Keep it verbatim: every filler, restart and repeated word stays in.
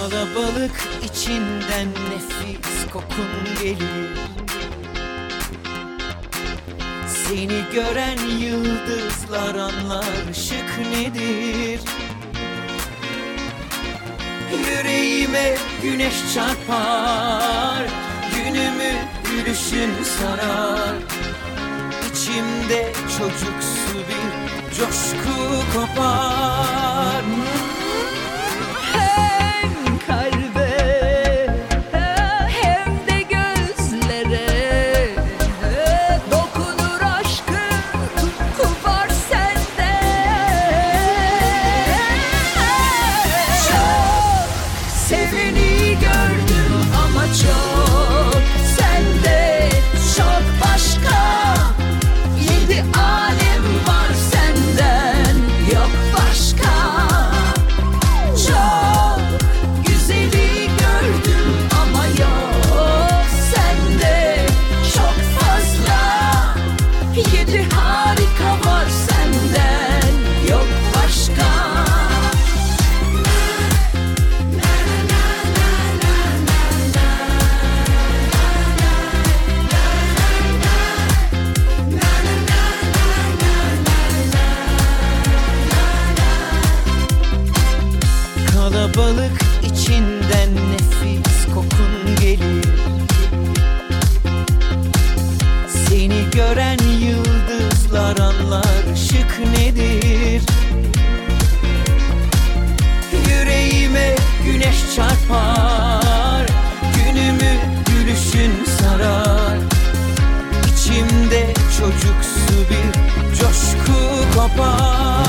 Kalabalık içinden nefis kokun gelir. Seni gören yıldızlar anlar ışık nedir. Yüreğime güneş çarpar, günümü gülüşün sarar. İçimde çocuksu bir coşku kopar. Hem kalbe hem de gözlere dokunur aşkın, tutku var sende. Çok seveni gördüm ama çok sende çok başka. Yedi alem var senden, yok başka. Çok güzeli gördüm ama yok sende çok fazla. Yedi harika var senden, yok başka. Kalabalık içinden nefis kokun gelir. Seni gören yıldızlar anlar ışık nedir. Yüreğime güneş çarpar, günümü gülüşün sarar. İçimde çocuksu bir coşku kopar.